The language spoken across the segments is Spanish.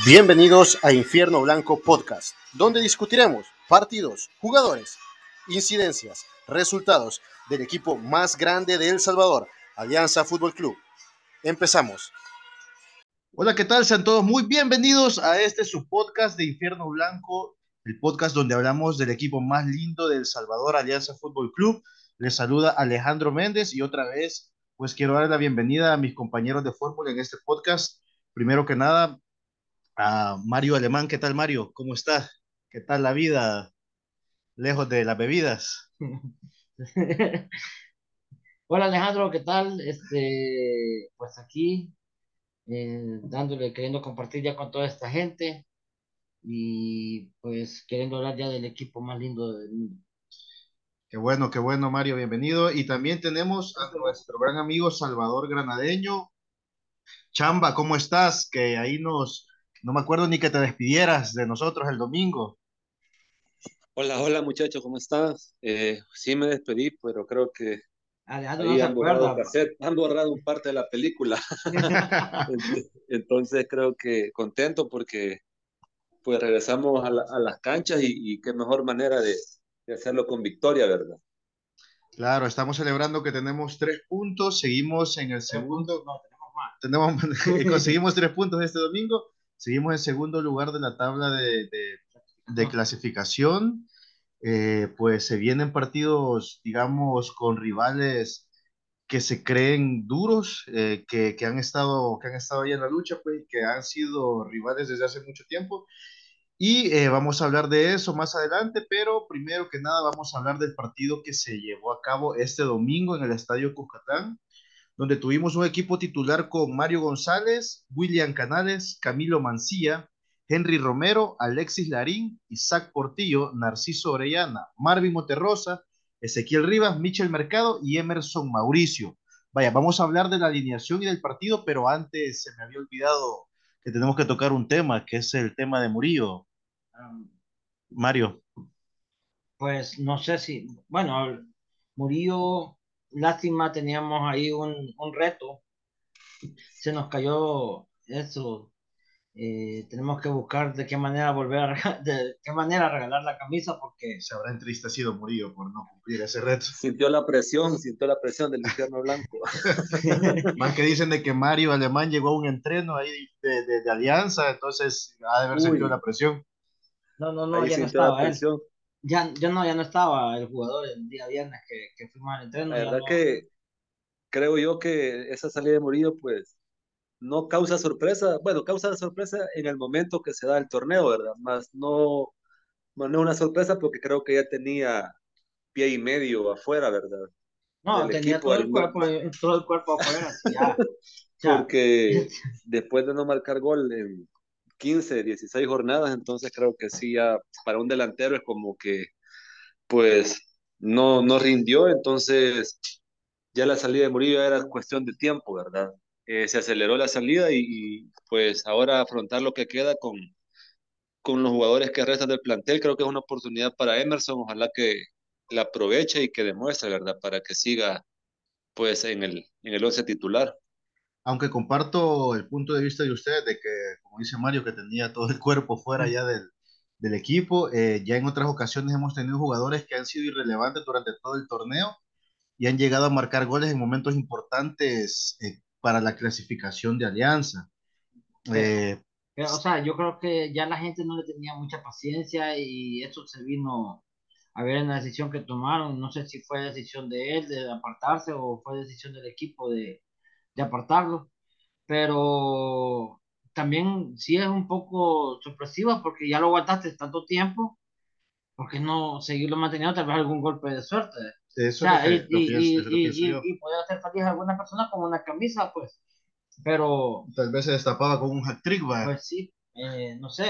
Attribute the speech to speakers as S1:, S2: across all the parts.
S1: Bienvenidos a Infierno Blanco Podcast, donde discutiremos partidos, jugadores, incidencias, resultados del equipo más grande de El Salvador, Alianza Fútbol Club. Empezamos. Hola, ¿qué tal? Sean todos muy bienvenidos a su podcast de Infierno Blanco, el podcast donde hablamos del equipo más lindo de El Salvador, Alianza Fútbol Club. Les saluda Alejandro Méndez y otra vez, pues quiero dar la bienvenida a mis compañeros de fórmula en este podcast. Primero que nada, a Mario Alemán. ¿Qué tal, Mario? ¿Cómo estás? ¿Qué tal la vida lejos de las bebidas?
S2: Hola Alejandro, ¿qué tal? Pues aquí dándole, queriendo compartir ya con toda esta gente y pues queriendo hablar ya del equipo más lindo del mundo.
S1: Qué bueno, Mario, bienvenido. Y también tenemos a nuestro gran amigo Salvador Granadeño. Chamba, ¿cómo estás? Que ahí no me acuerdo ni que te despidieras de nosotros el domingo.
S3: Hola, hola muchachos, ¿cómo estás? Sí me despedí, pero creo que
S2: Alejandro no
S3: ahí
S2: se
S3: han borrado
S2: acuerda.
S3: cassette, han borrado un parte de la película. Entonces creo que contento porque pues regresamos a las canchas y qué mejor manera de hacerlo con victoria, ¿verdad?
S1: Claro, estamos celebrando que tenemos 3 puntos, seguimos en el
S2: Tres puntos,
S1: segundo,
S2: no, tenemos más.
S1: tenemos, conseguimos 3 puntos este domingo, seguimos en segundo lugar de la tabla de clasificación. Pues se vienen partidos, digamos, con rivales que se creen duros, que han estado ahí en la lucha, pues, y que han sido rivales desde hace mucho tiempo. Y vamos a hablar de eso más adelante, pero primero que nada vamos a hablar del partido que se llevó a cabo este domingo en el Estadio Cuscatlán, donde tuvimos un equipo titular con Mario González, William Canales, Camilo Mancilla, Henry Romero, Alexis Larín, Isaac Portillo, Narciso Orellana, Marvin Monterrosa, Ezequiel Rivas, Michel Mercado y Emerson Mauricio. Vaya, vamos a hablar de la alineación y del partido, pero antes se me había olvidado que tenemos que tocar un tema, que es el tema de Murillo.
S2: Um,
S1: Mario.
S2: pues no sé si, bueno, Murillo, lástima, teníamos ahí un reto, se nos cayó eso. Tenemos que buscar de qué manera volver a de qué manera regalar la camisa porque
S1: Se habrá entristecido Murillo por no cumplir ese reto.
S3: Sintió la presión del infierno blanco.
S1: Más que dicen de que Mario Alemán llegó a un entreno ahí de Alianza, entonces ha de haber sentido la
S3: Uy,
S1: presión.
S2: no,
S3: ahí
S2: ya no
S3: sintió la
S2: estaba él.
S3: presión.
S2: Ya no estaba el jugador el día viernes que fuimos al
S3: La
S2: entreno, ya
S3: verdad
S2: no.
S3: que creo yo que esa salida de Murillo, pues no causa sorpresa, bueno, causa sorpresa en el momento que se da el torneo, ¿verdad? Más no, no es una sorpresa porque creo que ya tenía pie y medio afuera, ¿verdad?
S2: No,
S3: Del
S2: tenía
S3: equipo,
S2: todo el cuerpo afuera, sí, ya. O sea,
S3: porque después de no marcar gol en 15, 16 jornadas, entonces creo que sí, ya para un delantero es como que, pues, no rindió, entonces ya la salida de Murillo era cuestión de tiempo, ¿verdad? Se aceleró la salida pues ahora afrontar lo que queda con los jugadores que restan del plantel, creo que es una oportunidad para Emerson, ojalá que la aproveche y que demuestre, ¿verdad? Para que siga pues en el once titular.
S1: Aunque comparto el punto de vista de usted de que, como dice Mario, que tenía todo el cuerpo fuera ya del equipo, ya en otras ocasiones hemos tenido jugadores que han sido irrelevantes durante todo el torneo y han llegado a marcar goles en momentos importantes para la clasificación de Alianza.
S2: pero,
S1: Eh,
S2: o sea, yo creo que ya la gente no le tenía mucha paciencia y eso se vino a ver en la decisión que tomaron. No sé si fue decisión de él de apartarse o fue decisión del equipo de apartarlo, pero también sí es un poco sorpresiva porque ya lo aguantaste tanto tiempo, ¿por qué no seguirlo manteniendo? Tal vez algún golpe de suerte. O
S1: eso es
S2: sea,
S1: lo que pienso yo.
S2: y poder hacer feliz a alguna persona con una camisa, pues, pero,
S1: Tal vez se destapaba con un hat-trick, va.
S2: pues sí, no sé,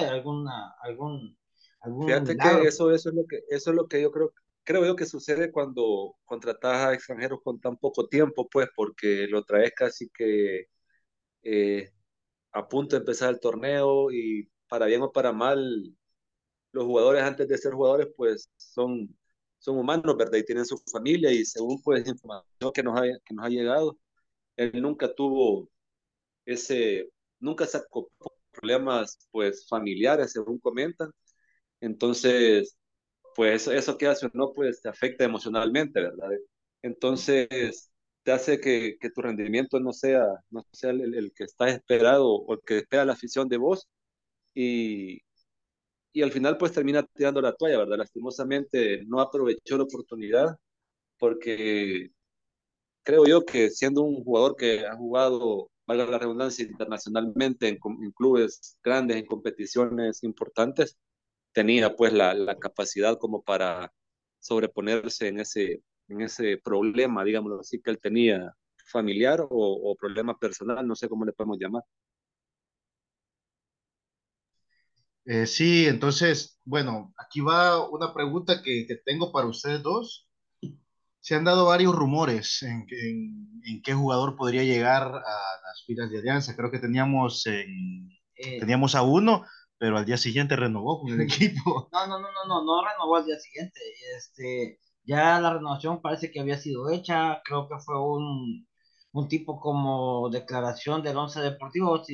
S2: algún
S3: Fíjate que
S2: milagro.
S3: eso es lo que yo creo yo que sucede cuando contratas a extranjeros con tan poco tiempo, pues, porque lo traes casi que eh, a punto de empezar el torneo y para bien o para mal, los jugadores antes de ser jugadores, pues, son humanos, ¿verdad? Y tienen su familia y según, pues, información que nos ha llegado, él nunca tuvo ese, nunca se acopló problemas pues familiares, según comentan. Entonces, pues eso que hace o no, pues te afecta emocionalmente, ¿verdad? Entonces, te hace que tu rendimiento no sea el que está esperado o el que espera la afición de vos y, y al final pues termina tirando la toalla, ¿verdad? Lastimosamente no aprovechó la oportunidad porque creo yo que siendo un jugador que ha jugado, valga la redundancia, internacionalmente en clubes grandes, en competiciones importantes, tenía pues la capacidad como para sobreponerse en ese problema, digámoslo así, que él tenía familiar o problema personal, no sé cómo le podemos llamar.
S1: Sí, entonces, bueno, aquí va una pregunta que tengo para ustedes dos. Se han dado varios rumores en qué jugador podría llegar a las filas de Alianza. Creo que
S2: Eh,
S1: teníamos a uno, pero al día siguiente renovó con el equipo.
S2: no renovó al día siguiente. Ya la renovación parece que había sido hecha. Creo que fue un tipo como declaración del Once Deportivo,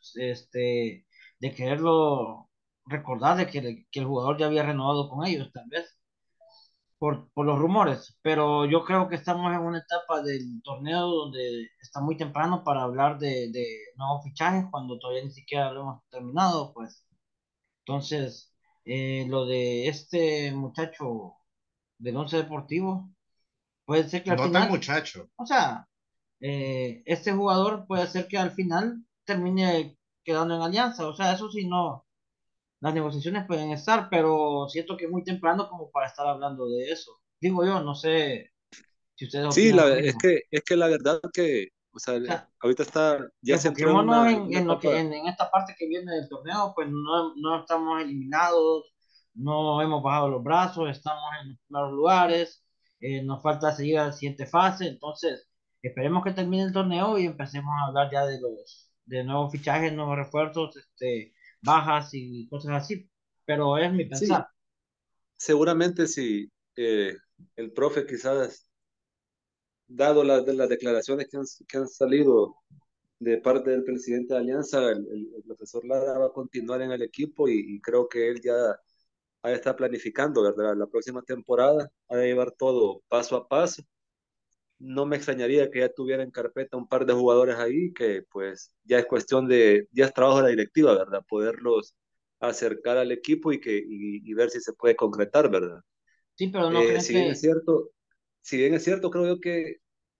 S2: de quererlo recordar de que el jugador ya había renovado con ellos, tal vez, por los rumores. Pero yo creo que estamos en una etapa del torneo donde está muy temprano para hablar de nuevos fichajes, cuando todavía ni siquiera lo hemos terminado, pues. Entonces, lo de este muchacho del Once Deportivo, puede ser que al
S1: No tan
S2: final,
S1: muchacho.
S2: o sea, este jugador puede ser que al final termine quedando en Alianza. O sea, eso sí, no, las negociaciones pueden estar, pero siento que es muy temprano como para estar hablando de eso. Digo yo, no sé si ustedes
S3: Sí,
S2: opinan lo
S3: es
S2: mismo.
S3: que la verdad que, o sea,
S2: O sea,
S3: ahorita ya se entró en
S2: enfoquémonos
S3: una, en
S2: en,
S3: una
S2: en lo que
S3: etapa.
S2: en esta parte que viene del torneo, pues no estamos eliminados, no hemos bajado los brazos, estamos en los primeros lugares, nos falta seguir a la siguiente fase. Entonces esperemos que termine el torneo y empecemos a hablar ya de nuevos fichajes, nuevos refuerzos, bajas y cosas así, pero es mi
S3: Sí,
S2: pensar.
S3: seguramente si el profe quizás, dado las declaraciones que han salido de parte del presidente de Alianza, el profesor Lara va a continuar en el equipo y creo que él ya está planificando, ¿verdad? La próxima temporada, ha de llevar todo paso a paso. No me extrañaría que ya tuviera en carpeta un par de jugadores ahí, que pues ya es cuestión ya es trabajo de la directiva, ¿verdad? Poderlos acercar al equipo y ver si se puede concretar, ¿verdad?
S2: Sí, pero no creen
S3: Si bien es
S2: que,
S3: cierto, si bien es cierto, creo yo que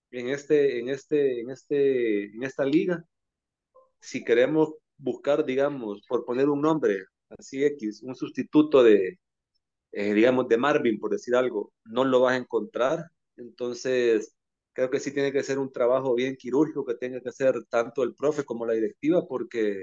S3: en esta liga, si queremos buscar, digamos, por poner un nombre, así X, un sustituto digamos, de Marvin, por decir algo, no lo vas a encontrar. Entonces, creo que sí tiene que ser un trabajo bien quirúrgico que tenga que hacer tanto el profe como la directiva, porque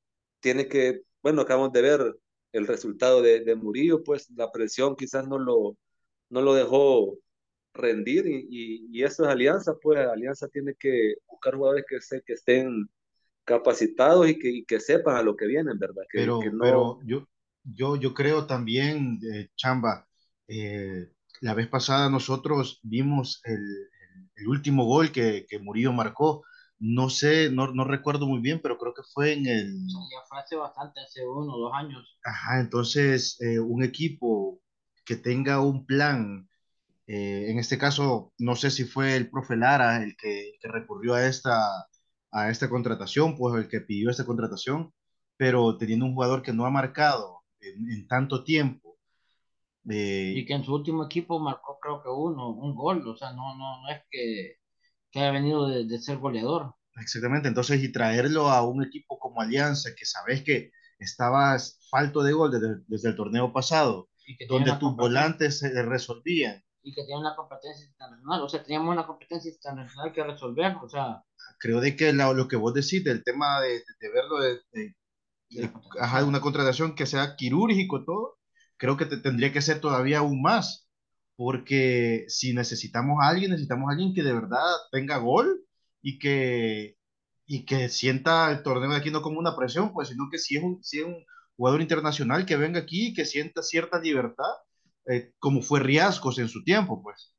S3: bueno, acabamos de ver el resultado de Murillo, pues la presión quizás no lo dejó rendir y eso es Alianza, pues Alianza tiene que buscar jugadores que estén capacitados y que sepan a lo que vienen, ¿verdad? Que no.
S1: Pero yo creo también, Chamba, la vez pasada nosotros vimos el último gol que Murillo marcó. No sé, no recuerdo muy bien, pero creo que fue en
S2: o sea, ya fue hace bastante, hace 1 o 2 años.
S1: Ajá, entonces, un equipo que tenga un plan, en este caso, no sé si fue el profe Lara el que recurrió a esta contratación, pues el que pidió esta contratación, pero teniendo un jugador que no ha marcado en tanto tiempo.
S2: Y
S1: eh,
S2: que en su último equipo marcó creo que un gol. O sea, no es que haya venido de ser goleador
S1: Exactamente, entonces y traerlo a un equipo como Alianza, que sabes que estabas falto de gol desde el torneo pasado,
S2: y que tiene
S1: donde
S2: una
S1: tus
S2: competencia
S1: volantes se resolvían.
S2: y que tiene una competencia internacional. O sea, teníamos una competencia internacional que resolver. O sea,
S1: Creo de que lo que vos decís del tema de verlo
S2: de la
S1: ajá, de
S2: contratación.
S1: una contratación que sea quirúrgico todo, creo que tendría que ser todavía aún más, porque si necesitamos a alguien que de verdad tenga gol y que, y que sienta el torneo de aquí no como una presión, pues, sino que si es un jugador internacional que venga aquí y que sienta cierta libertad, como fue Riascos en su tiempo, pues.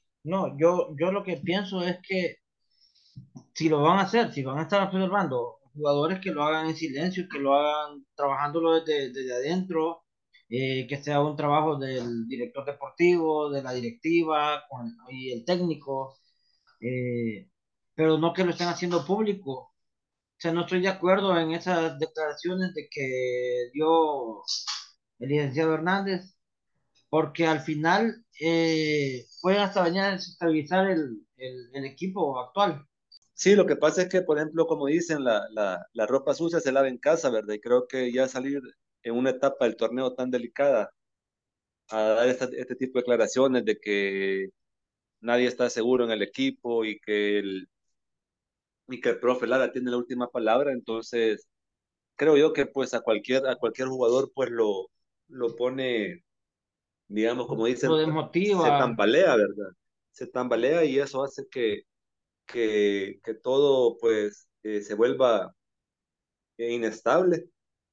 S2: No, yo lo que pienso es que si lo van a hacer, si van a estar observando jugadores que lo hagan en silencio, que lo hagan trabajándolo desde adentro, que sea un trabajo del director deportivo, de la directiva y el técnico, eh, pero no que lo estén haciendo público. O sea, no estoy de acuerdo en esas declaraciones de que dio el licenciado Hernández, porque al final pueden hasta venir a desestabilizar el equipo actual.
S3: Sí, lo que pasa es que, por ejemplo, como dicen, la ropa sucia se lava en casa, ¿verdad? Y creo que ya salir en una etapa del torneo tan delicada a dar este tipo de declaraciones de que nadie está seguro en el equipo y que el profe Lara tiene la última palabra, entonces creo yo que pues a cualquier jugador pues lo pone, digamos, como
S2: Lo
S3: dicen, se
S2: desmotiva.
S3: tambalea, ¿verdad? Se tambalea y eso hace que todo pues se vuelva inestable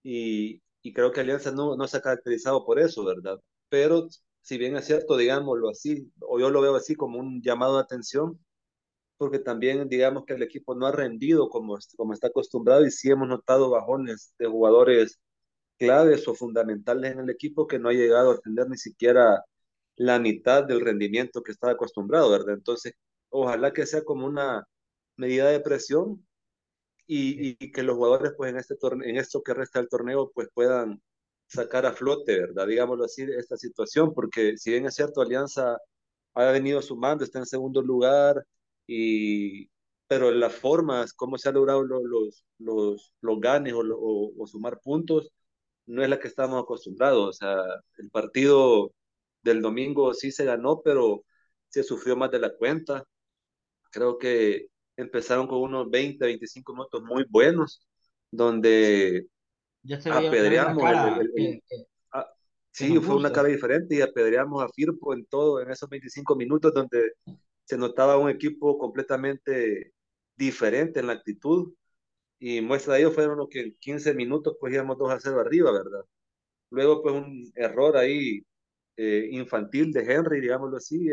S3: y creo que Alianza no se ha caracterizado por eso, ¿verdad? Pero si bien es cierto, digámoslo así, o yo lo veo así como un llamado de atención, porque también digamos que el equipo no ha rendido como está acostumbrado y sí hemos notado bajones de jugadores claves o fundamentales en el equipo que no ha llegado a tener ni siquiera la mitad del rendimiento que estaba acostumbrado, ¿verdad? Entonces, ojalá que sea como una medida de presión y que los jugadores pues en este torneo, en esto que resta del torneo pues puedan sacar a flote, ¿verdad? Digámoslo así, esta situación, porque si bien es cierto, Alianza ha venido sumando, está en segundo lugar, y, pero las formas, cómo se han logrado los ganes o sumar puntos, no es la que estamos acostumbrados. O sea, el partido del domingo sí se ganó, pero se sufrió más de la cuenta. Creo que empezaron con unos 20, 25 minutos muy buenos, donde
S2: Ya veía la
S3: apedreamos
S2: cara
S3: ah,
S2: que
S3: sí,
S2: nos
S3: fue una
S2: gusta.
S3: cara diferente y apedreamos a Firpo en todo, en esos 25 minutos donde se notaba un equipo completamente diferente en la actitud y muestra de ello fueron los que en 15 minutos pues íbamos 2-0 arriba, ¿verdad? Luego pues un error ahí infantil de Henry, digámoslo así,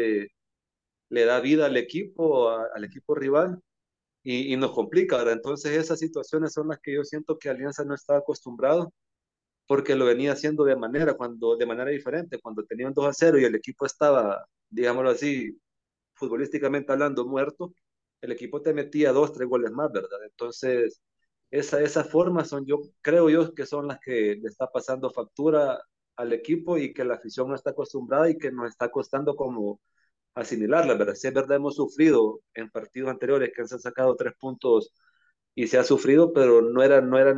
S3: le da vida al equipo, al equipo rival y nos complica, ¿verdad? Entonces esas situaciones son las que yo siento que Alianza no está acostumbrado porque lo venía haciendo de manera diferente, cuando tenía un 2-0 y el equipo estaba, digámoslo así, futbolísticamente hablando, muerto, el equipo te metía 2, 3 goles más, ¿verdad? Entonces, esas formas son, yo creo yo, que son las que le está pasando factura al equipo y que la afición no está acostumbrada y que nos está costando como asimilarla, ¿verdad? Si es verdad, hemos sufrido en partidos anteriores que se han sacado 3 puntos y se ha sufrido, pero no era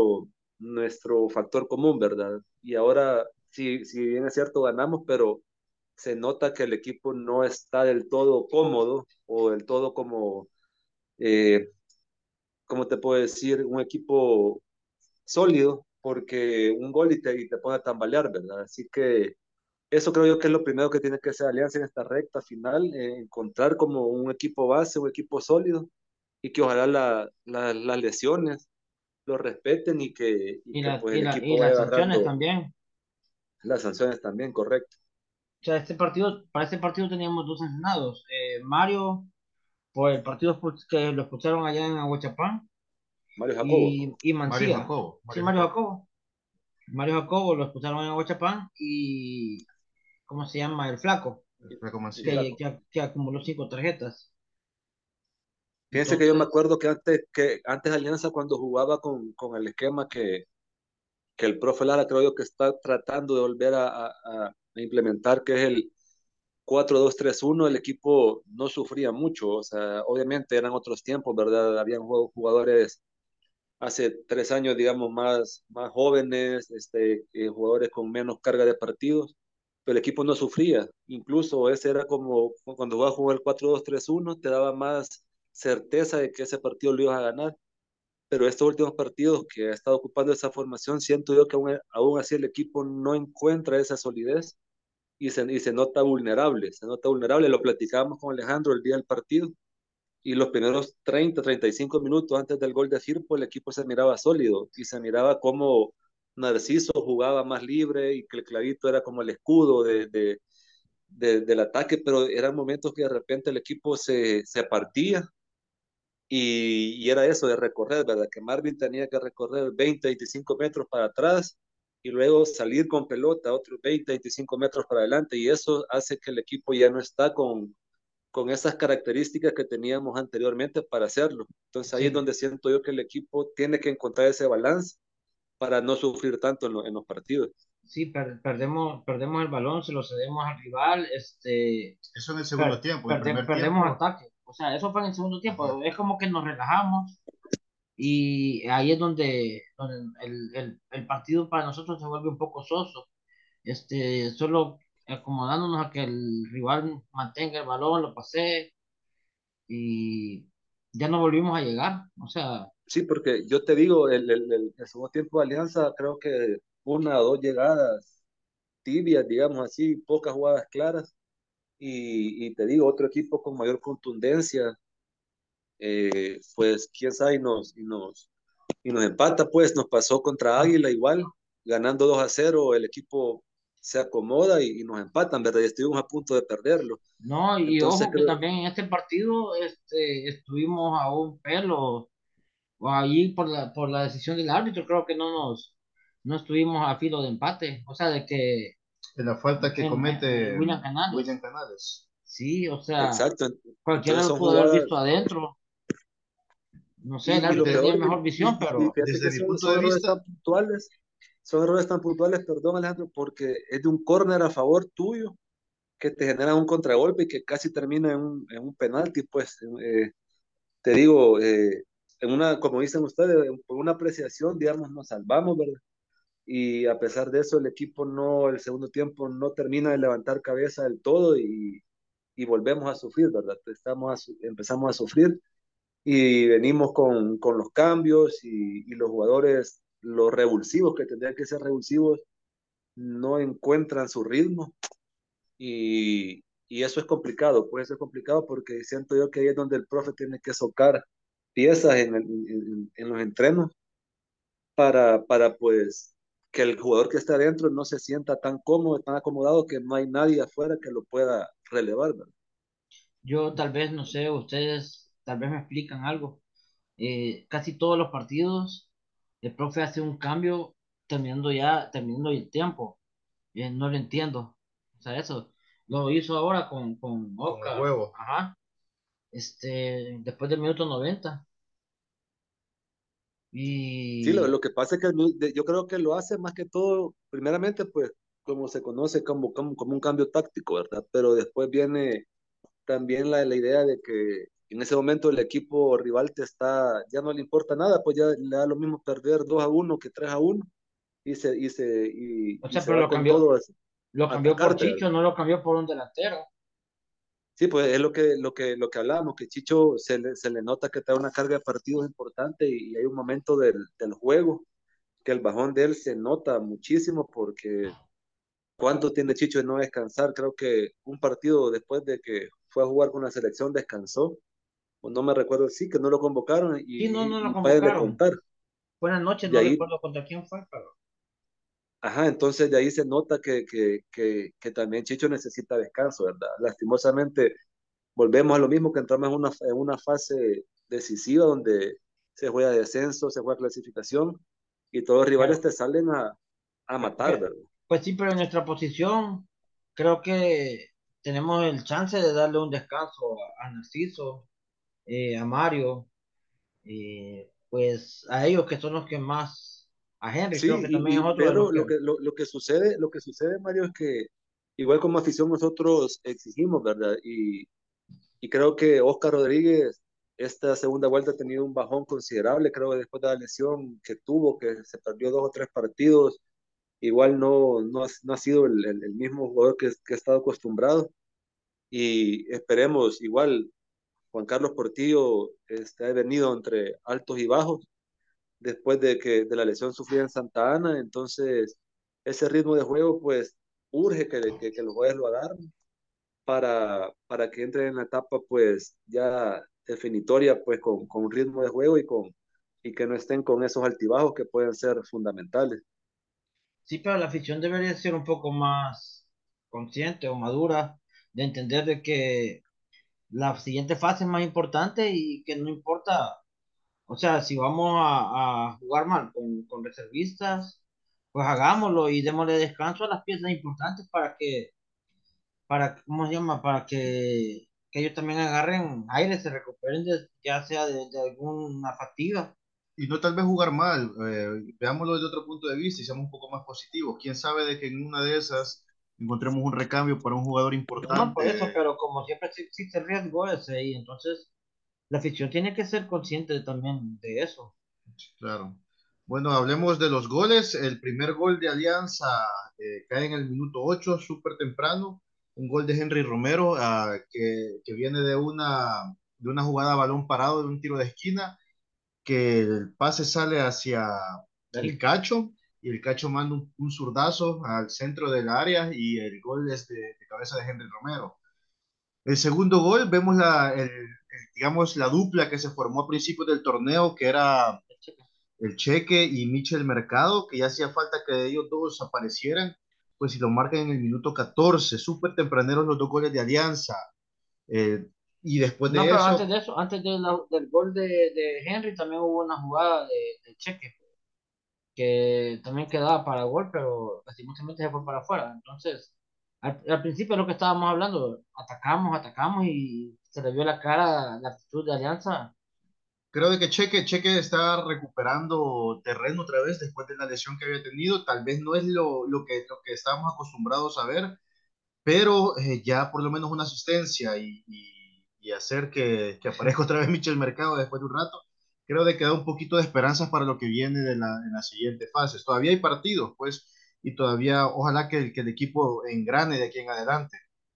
S3: nuestro factor común, ¿verdad? Y ahora, si bien es cierto, ganamos, pero se nota que el equipo no está del todo cómodo o del todo como, eh, ¿cómo te puedo decir? Un equipo sólido, porque un gol y te pone a tambalear, ¿verdad? Así que eso creo yo que es lo primero que tiene que hacer Alianza en esta recta final, encontrar como un equipo base, un equipo sólido, y que ojalá las lesiones lo respeten y que pues el
S2: Y
S3: equipo vaya
S2: las sanciones
S3: agarrando
S2: también.
S3: las sanciones también, correcto.
S2: O sea, para este partido teníamos dos sancionados. Mario, por el partido que lo expulsaron allá en Aguachapán,
S3: Mario Jacobo.
S2: y
S1: Mario
S2: Mancía.
S1: Jacobo,
S2: Sí,
S1: Mario
S2: Mario
S1: Jacobo.
S2: Jacobo. Mario Jacobo lo expulsaron en Aguachapán y, ¿cómo se llama? El Flaco,
S1: Flaco
S3: El
S1: Mancilla.
S3: flaco.
S2: que acumuló 5 tarjetas.
S3: Fíjense que yo me
S2: Entonces,
S3: acuerdo que antes Alianza cuando jugaba con el esquema que el profe Lara creo yo que está tratando de volver a implementar, que es el 4-2-3-1, el equipo no sufría mucho, o sea, obviamente eran otros tiempos, ¿verdad? Habían jugadores hace 3 años, digamos, más jóvenes, jugadores con menos carga de partidos, pero el equipo no sufría. Incluso ese era como cuando vas a jugar el 4-2-3-1, te daba más certeza de que ese partido lo ibas a ganar. Pero estos últimos partidos que ha estado ocupando esa formación, siento yo que aún así el equipo no encuentra esa solidez y se nota vulnerable, se nota vulnerable. Lo platicábamos con Alejandro el día del partido y los primeros 30, 35 minutos antes del gol de Firpo, el equipo se miraba sólido y se miraba como Narciso jugaba más libre y que el clavito era como el escudo del ataque, pero eran momentos que de repente el equipo se partía y era eso de recorrer, ¿verdad? Que Marvin tenía que recorrer 20, 25 metros para atrás y luego salir con pelota otros 20, 25 metros para adelante y eso hace que el equipo ya no está con esas características que teníamos anteriormente para hacerlo. Entonces ahí es
S2: Sí,
S3: donde siento yo que el equipo tiene que encontrar ese balance para no sufrir tanto en los partidos.
S2: sí, perdemos el balón, se lo cedemos al rival,
S1: Eso en el segundo tiempo. El primer
S2: perdemos
S1: tiempo,
S2: ataque. O sea, eso fue en el segundo
S1: ajá.
S2: tiempo. Es como que nos relajamos y ahí es donde el partido para nosotros se vuelve un poco soso. Solo acomodándonos a que el rival mantenga el balón, lo pase y ya no volvimos a llegar. O sea,
S3: Sí, porque yo te digo, el segundo tiempo de Alianza creo que una o dos llegadas tibias, digamos así, pocas jugadas claras. Y te digo, otro equipo con mayor contundencia, pues quién sabe, y nos empata, pues nos pasó contra Águila igual, ganando 2-0, el equipo se acomoda y nos empatan, ¿verdad? Y estuvimos a punto de perderlo.
S2: no, y
S3: Entonces
S2: ojo que
S3: creo,
S2: también en este partido estuvimos a un pelo o allí por la decisión del árbitro, creo que no estuvimos a filo de empate, o sea, de que
S1: En la falta que comete
S2: William
S1: William
S2: Canales,
S1: Canales.
S2: sí, o sea,
S3: exacto,
S2: cualquiera
S3: entonces
S2: lo
S3: son
S2: pudo haber
S3: jugadas,
S2: visto adentro, no sé, el
S3: y lo
S2: árbitro
S1: De-
S3: peor,
S2: tiene mejor visión,
S3: y
S2: pero
S3: fíjate
S1: Desde
S3: que
S1: mi
S3: son,
S1: punto de vista,
S3: son errores tan puntuales, perdón Alejandro, porque es de un córner a favor tuyo que te genera un contragolpe y que casi termina en un penalti, pues te digo, en una, como dicen ustedes, por una apreciación, digamos, nos salvamos, ¿verdad? Y a pesar de eso, el equipo no, el segundo tiempo no termina de levantar cabeza del todo y volvemos a sufrir, ¿verdad? Empezamos a sufrir y venimos con los cambios y los jugadores, los revulsivos que tendrían que ser revulsivos, no encuentran su ritmo y eso es complicado, pues eso es complicado porque siento yo que ahí es donde el profe tiene que socar piezas en los entrenos para pues que el jugador que está adentro no se sienta tan cómodo, tan acomodado que no hay nadie afuera que lo pueda relevar, ¿verdad?
S2: yo tal vez, no sé, ustedes tal vez me explican algo. Casi todos los partidos, el profe hace un cambio terminando el tiempo. No lo entiendo. O sea, eso lo hizo ahora con
S1: con el
S2: Oscar.
S1: huevo.
S2: Ajá. Después del minuto 90.
S3: Sí,
S2: Y,
S3: lo que pasa es que yo creo que lo hace más que todo, primeramente, pues como se conoce como un cambio táctico, ¿verdad? Pero después viene también la idea de que en ese momento el equipo rival ya no le importa nada, pues ya le da lo mismo perder 2-1 que 3-1
S2: o
S3: y
S2: sea,
S3: se
S2: pero
S3: va con todo
S2: lo
S3: a
S2: cambió por
S3: atacarte,
S2: Chicho,
S3: ¿verdad?
S2: no lo cambió por un delantero.
S3: Sí, pues es lo que hablábamos, que Chicho se le nota que trae una carga de partidos importante y hay un momento del juego que el bajón de él se nota muchísimo porque ¿cuánto tiene Chicho de no descansar? Creo que un partido después de que fue a jugar con la selección descansó, o no me recuerdo, sí, que no lo convocaron
S2: Sí, no lo
S3: y para de
S2: convocaron.
S3: contar.
S2: Buenas noches,
S3: De
S2: no
S3: ahí,
S2: recuerdo contra quién fue, pero
S3: ajá, entonces de ahí se nota que también Chicho necesita descanso, ¿verdad? Lastimosamente volvemos a lo mismo que entramos en una fase decisiva donde se juega descenso, se juega clasificación y todos los rivales
S2: pero,
S3: te salen a matar, ¿verdad?
S2: pues sí, pero en nuestra posición creo que tenemos el chance de darle un descanso a Narciso, a Mario, pues a ellos que son los que más, a Henry creo
S3: Sí,
S2: que también es otro de los
S3: pero
S2: que,
S3: lo que sucede, Mario, es que igual como afición nosotros exigimos, ¿verdad? Y creo que Oscar Rodríguez esta segunda vuelta ha tenido un bajón considerable, creo que después de la lesión que tuvo, que se perdió 2 o 3 partidos, igual no ha sido el mismo jugador que ha estado acostumbrado y esperemos, igual Juan Carlos Portillo ha venido entre altos y bajos después de la lesión sufrida en Santa Ana, entonces ese ritmo de juego pues urge que los jugadores lo agarren para que entre en la etapa pues ya definitoria pues con un ritmo de juego y que no estén con esos altibajos que pueden ser fundamentales.
S2: sí, pero la afición debería ser un poco más consciente o madura de entender de que la siguiente fase es más importante y que no importa, o sea, si vamos a jugar mal con reservistas, pues hagámoslo y démosle descanso a las piezas importantes ¿cómo se llama? Para que ellos también agarren aire, se recuperen ya sea de alguna fatiga.
S1: Y no tal vez jugar mal, veámoslo desde otro punto de vista y seamos un poco más positivos. Quién sabe de que en una de esas encontremos un recambio para un jugador
S2: No, no, por eso,
S1: importante.
S2: pero como siempre existe el riesgo ese, y entonces la afición tiene que ser consciente también de eso.
S1: Claro. Bueno, hablemos de los goles. El primer gol de Alianza cae en el minuto 8, súper temprano. Un gol de Henry Romero que viene de una jugada a balón parado, de un tiro de esquina, que el pase sale hacia el
S2: Sí.
S1: Cacho y el Cacho manda un zurdazo al centro del área y el gol es de cabeza de Henry Romero. El segundo gol, vemos digamos, la dupla que se formó a principios del torneo, que era el Cheque y Michel Mercado, que ya hacía falta que ellos dos aparecieran, pues si lo marcan en el minuto 14, súper tempraneros los dos goles de Alianza. Eh, y después
S2: No,
S1: de
S2: pero antes
S1: eso,
S2: de eso, antes del gol de Henry, también hubo una jugada de Cheque, que también quedaba para gol, pero lastimosamente se fue para afuera. Entonces, al principio es lo que estábamos hablando, atacamos y se le vio la cara, la actitud de Alianza.
S1: creo de que Cheque está recuperando terreno otra vez después de la lesión que había tenido. Tal vez no es lo que estábamos acostumbrados a ver, pero ya por lo menos una asistencia y hacer que aparezca otra vez Michel Mercado después de un rato, creo de que da un poquito de esperanzas para lo que viene en la siguiente fase. Todavía hay partidos, pues, y todavía ojalá que el equipo engrane de aquí en adelante.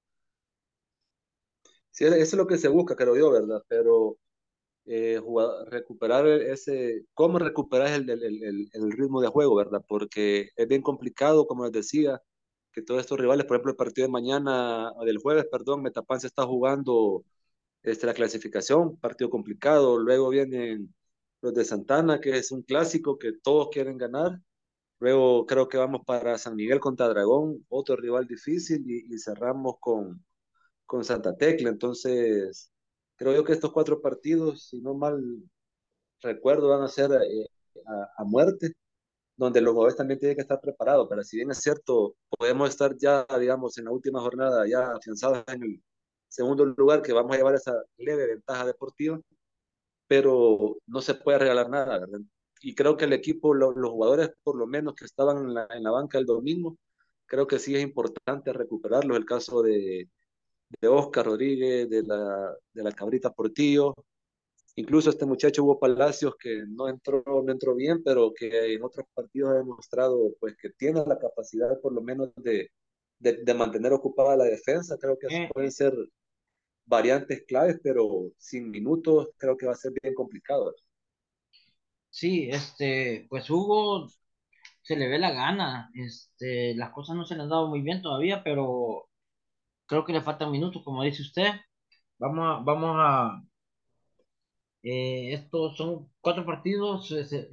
S3: Sí, eso es lo que se busca, creo yo, ¿verdad? Pero recuperar cómo recuperar el ritmo de juego, ¿verdad? Porque es bien complicado, como les decía, que todos estos rivales, por ejemplo, el partido de mañana, o del jueves, perdón, Metapan se está jugando la clasificación, partido complicado, luego vienen los de Santana, que es un clásico que todos quieren ganar, luego creo que vamos para San Miguel contra Dragón, otro rival difícil, y cerramos con Santa Tecla, entonces creo yo que estos cuatro partidos, si no mal recuerdo, van a ser a muerte, donde los jugadores también tienen que estar preparados, pero si bien es cierto, podemos estar ya, digamos, en la última jornada ya afianzados en el segundo lugar, que vamos a llevar esa leve ventaja deportiva, pero no se puede regalar nada, ¿verdad? Y creo que el equipo, los jugadores por lo menos que estaban en la banca el domingo, creo que sí es importante recuperarlos. El caso de Oscar Rodríguez, de la Cabrita Portillo, incluso este muchacho Hugo Palacios, que no entró bien, pero que en otros partidos ha demostrado pues, que tiene la capacidad por lo menos de mantener ocupada la defensa. Creo que
S2: Eh,
S3: pueden ser variantes claves, pero sin minutos creo que va a ser bien complicado.
S2: sí, pues Hugo se le ve la gana, las cosas no se le han dado muy bien todavía, pero creo que le faltan minutos, como dice usted. Estos son 4 partidos,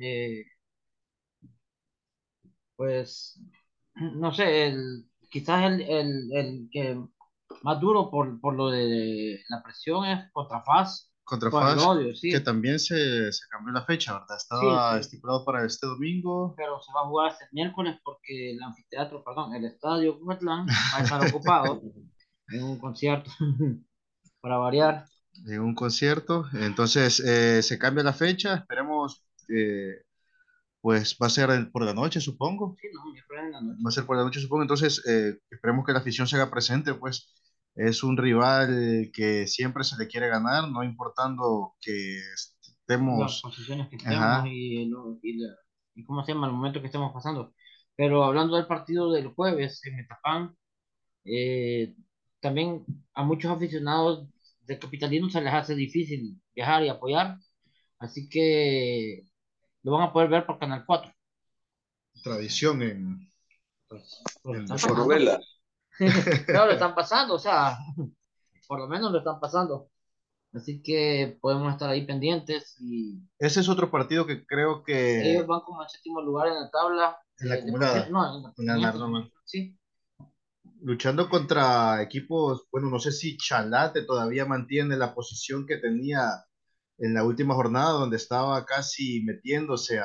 S2: pues, no sé, quizás el que más duro por lo de la presión es contra FAS,
S1: Contra
S2: por el
S1: FAS,
S2: odio,
S1: que
S2: sí,
S1: también se cambió la fecha, ¿verdad?
S2: sí,
S1: Estaba estipulado para este domingo.
S2: pero se va a jugar hasta el miércoles porque el anfiteatro, perdón, el estadio Cucatlán va a estar ocupado en un concierto, para variar.
S1: De un concierto. Entonces se cambia la fecha. Esperemos, pues va a ser por la noche, supongo.
S2: Sí, no, miércoles en la noche.
S1: Va a ser por la noche, supongo. Entonces esperemos que la afición se haga presente, pues es un rival que siempre se le quiere ganar, no importando que
S2: Las
S1: estemos.
S2: posiciones que estemos
S1: Ajá.
S2: y cómo se llama el momento que estemos pasando. Pero hablando del partido del jueves en Metapán, eh, también a muchos aficionados de Capitalino se les hace difícil viajar y apoyar, así que lo van a poder ver por Canal 4.
S1: Tradición
S2: Pues lo
S1: en
S2: están
S3: En
S1: deporte.
S2: pasando.
S3: novela.
S2: Pero lo están pasando, o sea, por lo menos lo están pasando. Así que podemos estar ahí pendientes y
S1: Ese es otro partido que creo
S2: ellos
S1: que
S2: van como en séptimo lugar en la tabla
S1: en la
S2: de posición,
S1: acumulada,
S2: no,
S1: en
S2: en
S1: ganar
S2: esta
S1: nomás.
S2: posición, sí.
S1: luchando contra equipos, bueno, no sé si Chalate todavía mantiene la posición que tenía en la última jornada, donde estaba casi metiéndose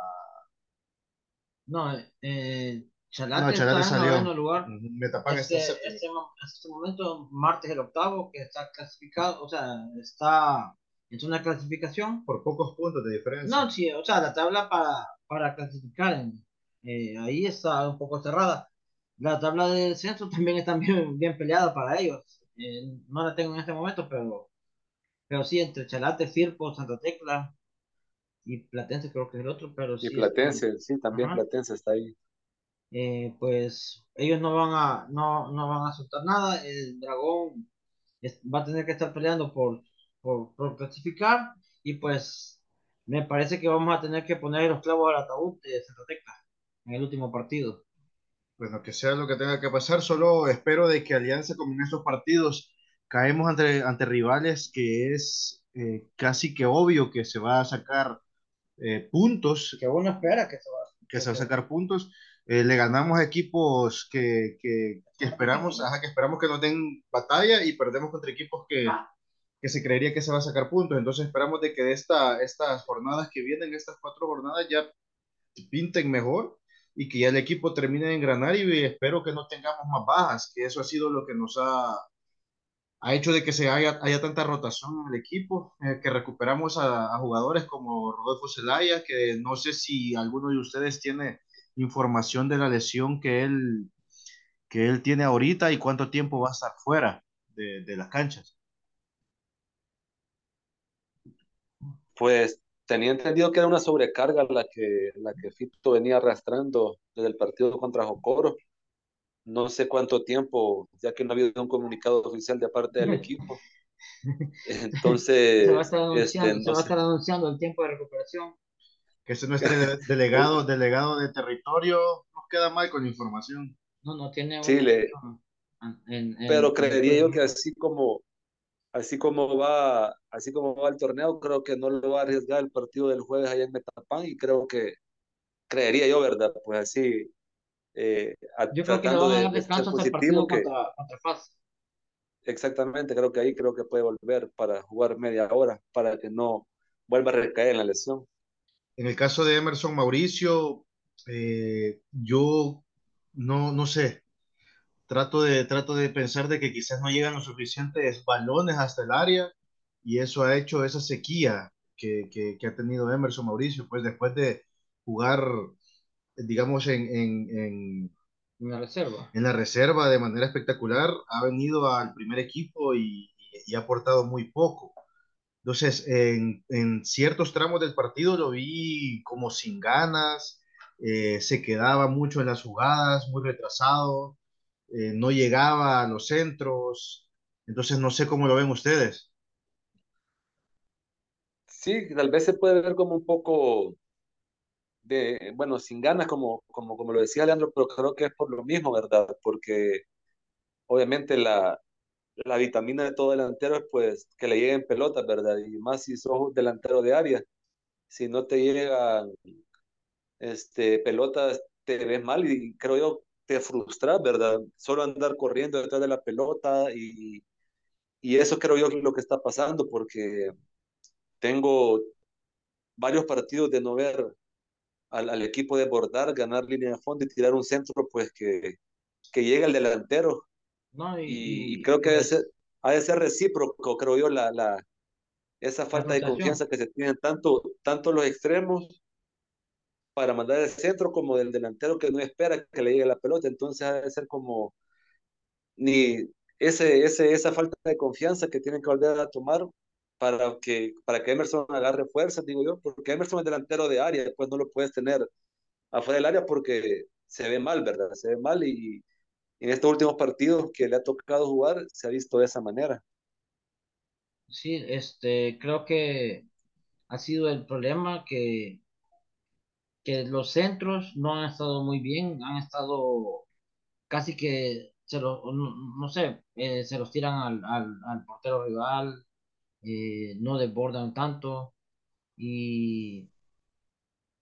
S2: No,
S1: No,
S2: Chalate
S1: Chalate
S2: está en noveno
S1: salió.
S2: lugar.
S1: Ujú, Metapan está en séptimo.
S2: Este momento, martes el octavo, que está clasificado, o sea, está en una clasificación.
S1: Por pocos puntos de diferencia.
S2: No, sí, o sea, la tabla para clasificar ahí está un poco cerrada. La tabla de descenso también está bien peleada para ellos. No la tengo en este momento, pero sí, entre Chalate, Firpo, Santa Tecla y Platense creo que es el otro, pero
S3: Y
S2: sí están.
S3: Platense, sí, también
S2: Ajá.
S3: Platense está ahí.
S2: Pues ellos no van a soltar nada. El Dragón va a tener que estar peleando por clasificar y pues me parece que vamos a tener que poner los clavos al ataúd de Santa Tecla en el último partido.
S1: Bueno, que sea lo que tenga que pasar, solo espero de que Alianza como en estos partidos caemos ante rivales que es casi que obvio que se va a sacar puntos,
S2: Que uno espera que se va
S1: que se va a sacar puntos. Le ganamos a equipos que esperamos, ajá, que esperamos que nos den batalla y perdemos contra equipos que se creería que se va a sacar puntos. Entonces esperamos de que de estas jornadas que vienen, estas 4 jornadas, ya pinten mejor y que ya el equipo termine de engranar y espero que no tengamos más bajas, que eso ha sido lo que nos ha hecho de que haya tanta rotación en el equipo, que recuperamos a jugadores como Rodolfo Zelaya, que no sé si alguno de ustedes tiene información de la lesión que él tiene ahorita y cuánto tiempo va a estar fuera de las canchas.
S3: Pues tenía entendido que era una sobrecarga la que Fito venía arrastrando desde el partido contra Jocoro. No sé cuánto tiempo, ya que no ha habido un comunicado oficial de parte del equipo. Entonces,
S2: Se
S3: no
S2: va a
S3: sé.
S2: estar anunciando el tiempo de recuperación.
S1: Que ese nuestro delegado de territorio nos queda mal con la información.
S2: No tiene una
S3: Chile,
S2: lesión
S3: pero
S2: en el
S3: creería yo que
S2: cuello.
S3: así como va el torneo, creo que no lo va a arriesgar el partido del jueves allá en Metapán y creería yo, ¿verdad? Pues así,
S2: Yo creo que le
S3: tratando
S2: van a dar
S3: de ser
S2: descanso hasta el
S3: positivo,
S2: partido
S3: que
S2: contra FAS.
S3: exactamente, creo que puede volver para jugar media hora, para que no vuelva a recaer en la lesión.
S1: En el caso de Emerson Mauricio, yo no sé, trato de pensar de que quizás no llegan los suficientes balones hasta el área y eso ha hecho esa sequía que ha tenido Emerson Mauricio, pues después de jugar, digamos,
S2: En la reserva.
S1: en la reserva de manera espectacular, ha venido al primer equipo y ha aportado muy poco. Entonces, en ciertos tramos del partido lo vi como sin ganas, se quedaba mucho en las jugadas, muy retrasado, no llegaba a los centros. Entonces, no sé cómo lo ven ustedes.
S3: Sí, tal vez se puede ver como un poco bueno, sin ganas, como lo decía Leandro, pero creo que es por lo mismo, ¿verdad? Porque obviamente la vitamina de todo delantero es pues que le lleguen pelotas, ¿verdad? Y más si sos delantero de área, si no te llegan pelotas, te ves mal y creo yo te frustras, ¿verdad? Solo andar corriendo detrás de la pelota y eso creo yo que es lo que está pasando porque tengo varios partidos de no ver al equipo de bordar, ganar línea de fondo y tirar un centro, pues que llega el delantero.
S2: ¿No?
S3: Y
S2: Y
S3: creo que
S2: pues
S3: ha de ser recíproco, creo yo, esa
S2: la
S3: falta de
S2: frustración.
S3: confianza que se tienen tanto los extremos para mandar el centro como del delantero que no espera que le llegue la pelota. Entonces ha de ser como ni esa falta de confianza que tienen que volver a tomar para que Emerson agarre fuerza, digo yo, porque Emerson es delantero de área, pues no lo puedes tener afuera del área porque se ve mal, ¿verdad? Se ve mal y en estos últimos partidos que le ha tocado jugar se ha visto de esa manera.
S2: Sí, creo que ha sido el problema que los centros no han estado muy bien, han estado casi que no sé, se los tiran al portero rival, no desbordan tanto y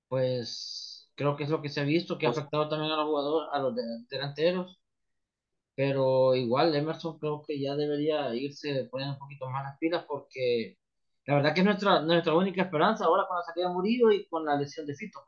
S2: pues creo que es lo que se ha visto, que ha
S3: O-
S2: afectado también a los jugadores, a los delanteros pero igual Emerson creo que ya debería irse poniendo un poquito más las pilas porque la verdad que es nuestra única esperanza ahora con la salida de Murillo y con la lesión de Fito.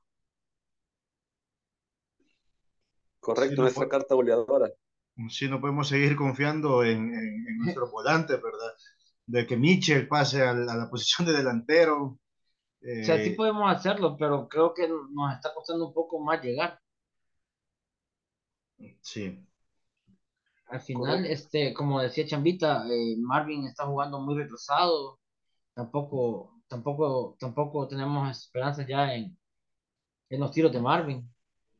S1: Sí,
S3: Correcto,
S1: no,
S3: nuestra carta goleadora.
S1: sí, no podemos seguir confiando en nuestros volantes, ¿verdad? De que Mitchell pase a la posición de delantero.
S2: O sea, sí
S1: eh,
S2: podemos hacerlo, pero creo que nos está costando un poco más llegar.
S1: sí,
S2: Al final,
S3: Correcto.
S2: como decía Chambita, Marvin está jugando muy retrasado. Tampoco tenemos esperanzas ya en los tiros de Marvin.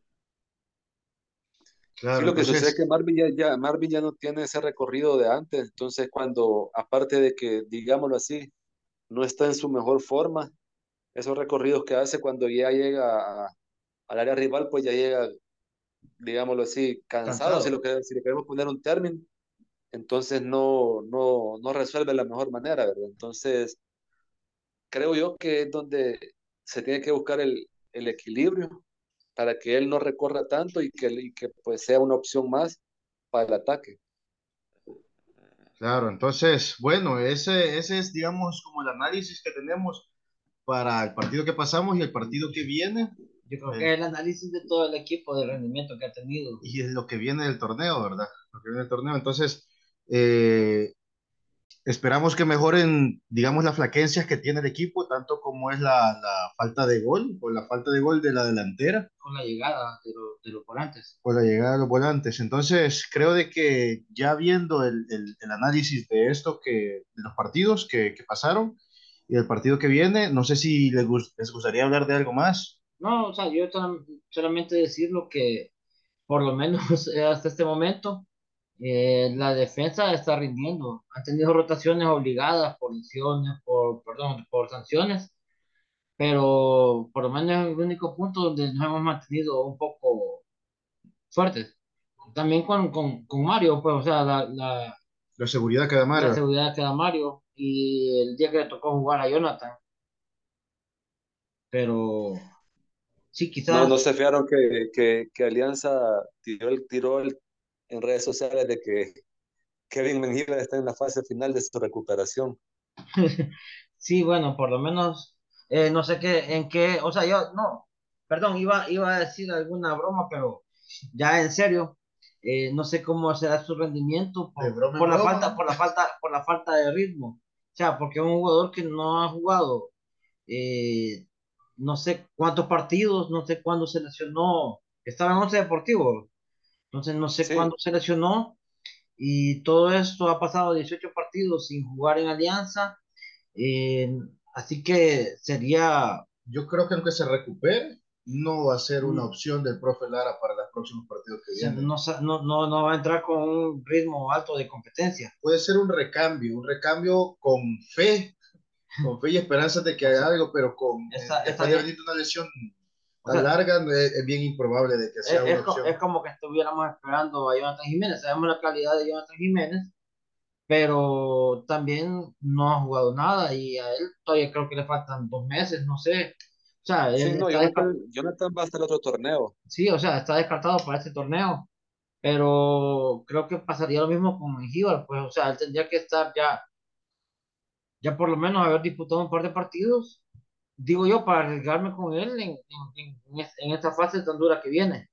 S3: Sí,
S1: claro,
S3: lo que sucede es que
S1: entonces,
S3: Marvin ya no tiene ese recorrido de antes, entonces cuando, aparte de que, digámoslo así, no está en su mejor forma, esos recorridos que hace cuando ya llega al área rival, pues ya llega, digámoslo así, cansado,
S2: Cansado.
S3: si le queremos poner un término, entonces no resuelve de la mejor manera, ¿verdad? Entonces, creo yo que es donde se tiene que buscar el equilibrio para que él no recorra tanto y que pues sea una opción más para el ataque.
S1: claro, entonces, bueno, ese es, digamos, como el análisis que tenemos para el partido que pasamos y el partido que viene,
S2: Yo creo que
S1: eh,
S2: el análisis de todo el equipo de rendimiento que ha tenido.
S1: y es lo que viene del torneo, ¿verdad? Lo que viene del torneo. Entonces, eh, esperamos que mejoren, digamos, las flaquencias que tiene el equipo, tanto como es la falta de gol o la falta de gol de la delantera
S2: Con la llegada de los volantes.
S1: o la llegada de los volantes. Entonces, creo de que ya viendo el análisis de esto de los partidos que pasaron y el partido que viene, no sé si les gustaría hablar de algo más.
S2: No, o sea, yo solamente decir lo que, por lo menos hasta este momento, la defensa está rindiendo. Han tenido rotaciones obligadas por lesiones, perdón, por sanciones, pero por lo menos es el único punto donde nos hemos mantenido un poco fuertes. También con Mario, pues, o sea,
S1: La seguridad que da
S2: la
S1: Mario.
S2: seguridad que da Mario y el día que le tocó jugar a Jonathan, pero sí,
S3: No
S2: quizás.
S3: se fiaron que Alianza en redes sociales de que Kevin Mengíbar está en la fase final de su recuperación.
S2: Sí, bueno, por lo menos no sé o sea, yo no, perdón, iba a decir alguna broma, pero ya en serio, no sé cómo será su rendimiento
S1: De broma en broma.
S2: por la falta de ritmo. O sea, porque un jugador que no ha jugado eh, no sé cuántos partidos, no sé cuándo se lesionó, estaba en Once Deportivo, entonces no sé
S3: Sí,
S2: cuándo se lesionó y todo esto ha pasado 18 partidos sin jugar en Alianza. Eh, Así que sería,
S1: Yo creo que aunque se recupere, no va a ser una
S2: mm,
S1: opción del profe Lara para los próximos partidos que vienen.
S2: no va a entrar con un ritmo alto de competencia.
S1: Puede ser un recambio con fe y esperanza de que
S2: O
S1: haga
S2: sea,
S1: algo, pero
S2: esa
S1: después de
S2: gente,
S1: venir de una lesión
S2: o
S1: tan
S2: sea,
S1: larga, es bien improbable de que sea una
S2: es
S1: opción.
S2: como que estuviéramos esperando a Jonathan Jiménez. Sabemos la calidad de Jonathan Jiménez, pero también no ha jugado nada y a él todavía creo que le faltan 2 meses, no sé. O sea,
S3: sí,
S2: él
S3: no, Jonathan va hasta el otro torneo.
S2: sí, o sea, está descartado para este torneo. Pero creo que pasaría lo mismo con Mengíbar, pues, o sea, él tendría que estar ya por lo menos haber disputado un par de partidos, digo yo, para arriesgarme con él en esta fase tan dura que viene.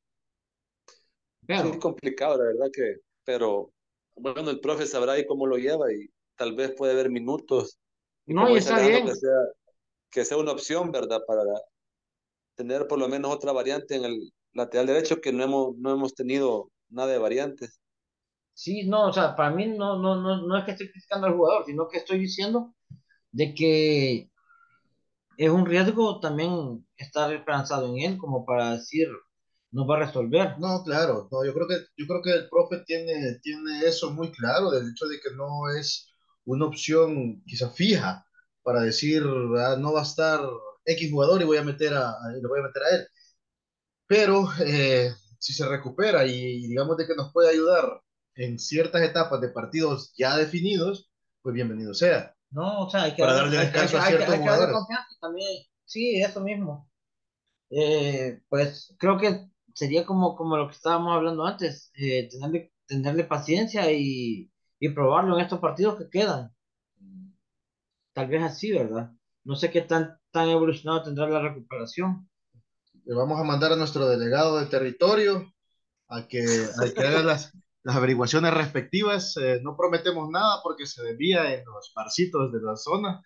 S3: Sí, es
S2: Pero,
S3: complicado, la verdad pero bueno, el profe sabrá ahí cómo lo lleva y tal vez puede haber minutos. Y
S2: no,
S3: como
S2: y
S3: dice
S2: está
S3: Alejandro,
S2: bien.
S3: que sea una opción, ¿verdad? Para tener por lo menos otra variante en el lateral derecho, que no hemos tenido nada de variantes.
S2: Sí, no, o sea, para mí no es que esté criticando al jugador, sino que estoy diciendo de que es un riesgo también estar esperanzado en él como para decir, nos va a resolver.
S1: No, claro, no, yo creo que el profe tiene eso muy claro, del hecho de que no es una opción quizá fija para decir, "Ah, no va a estar X jugador y le voy a meter a él. Pero si se recupera y digamos de que nos puede ayudar en ciertas etapas de partidos ya definidos, pues bienvenido sea,
S2: No, o sea,
S1: para darle descanso a ciertos
S2: hay que darle
S1: jugadores.
S2: confianza y también, sí, eso mismo. Pues creo que sería como lo que estábamos hablando antes, tenerle paciencia y probarlo en estos partidos que quedan. Tal vez así, ¿verdad? No sé qué tan evolucionado tendrá la recuperación.
S1: Le vamos a mandar a nuestro delegado de territorio a que haga las averiguaciones respectivas. No prometemos nada porque se desvía en los barcitos de la zona.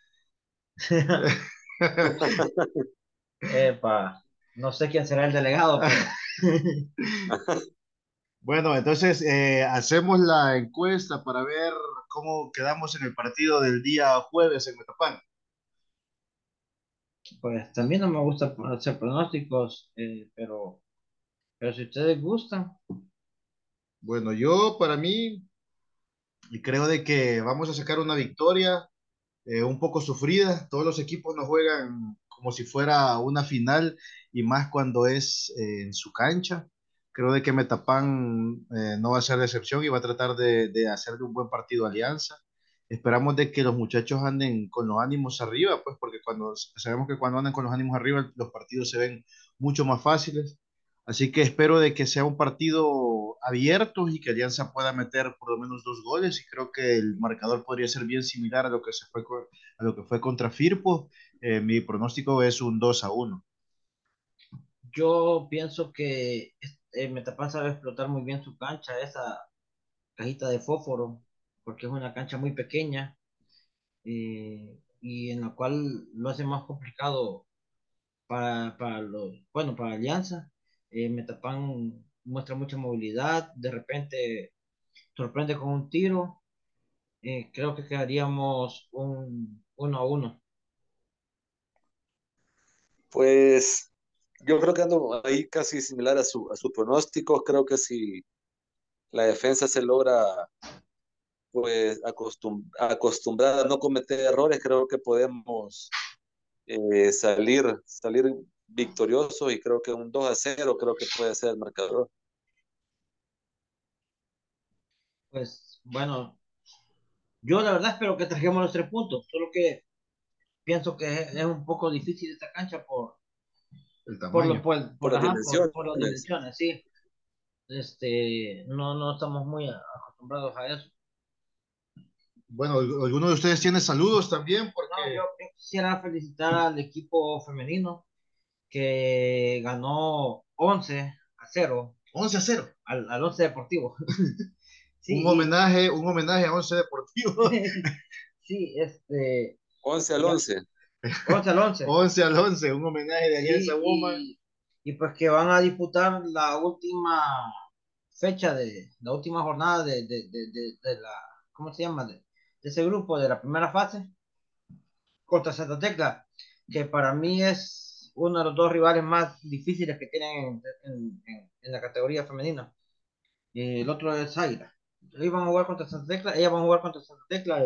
S2: Epa, no sé quién será el delegado, pero
S1: Bueno, entonces hacemos la encuesta para ver cómo quedamos en el partido del día jueves en Metapán.
S2: pues también no me gusta hacer pronósticos, pero si ustedes gustan,
S1: Bueno, yo para mí creo de que vamos a sacar una victoria un poco sufrida. Todos los equipos nos juegan como si fuera una final y más cuando es en su cancha. Creo de que Metapán no va a ser de excepción y va a tratar de hacerle un buen partido a Alianza. Esperamos de que los muchachos anden con los ánimos arriba, pues porque sabemos que cuando andan con los ánimos arriba los partidos se ven mucho más fáciles. Así que espero de que sea un partido abierto y que Alianza pueda meter por lo menos 2 goles y creo que el marcador podría ser bien similar a lo que a lo que fue contra Firpo. Mi pronóstico es un 2-1.
S2: yo pienso que Metapan sabe explotar muy bien su cancha, esa cajita de fósforo, porque es una cancha muy pequeña y en la cual lo hace más complicado para Alianza. Metapan muestra mucha movilidad, de repente sorprende con un tiro. Creo que quedaríamos un 1-1.
S3: Pues yo creo que ando ahí casi similar a su pronóstico. Creo que si la defensa se logra pues acostumbrar a no cometer errores, creo que podemos salir victorioso y creo que un 2-0 creo que puede ser el marcador.
S2: Pues bueno, yo la verdad espero que trajemos los 3 puntos, solo que pienso que es un poco difícil esta cancha
S1: El tamaño.
S3: Por las
S2: por las
S3: dimensiones.
S2: dimensiones, sí. No estamos muy acostumbrados a eso.
S1: Bueno, ¿alguno de ustedes tiene saludos también?
S2: No,
S1: Porque
S2: yo quisiera felicitar al equipo femenino que ganó 11-0
S1: 11-0.
S2: al Once Deportivo. Sí,
S1: Un homenaje a Once Deportivo.
S2: sí,
S3: 11-11.
S2: 11-11.
S1: 11-11, un homenaje de Alianza
S2: Sí,
S1: Woman.
S2: y pues que van a disputar la última fecha la última jornada de la, ¿cómo se llama? De ese grupo de la primera fase contra Santa Tecla, que para mí es uno de los dos rivales más difíciles que tienen en la categoría femenina. El otro es Águila. Ellos van a jugar contra Santa Tecla, ellas van a jugar contra Santa Tecla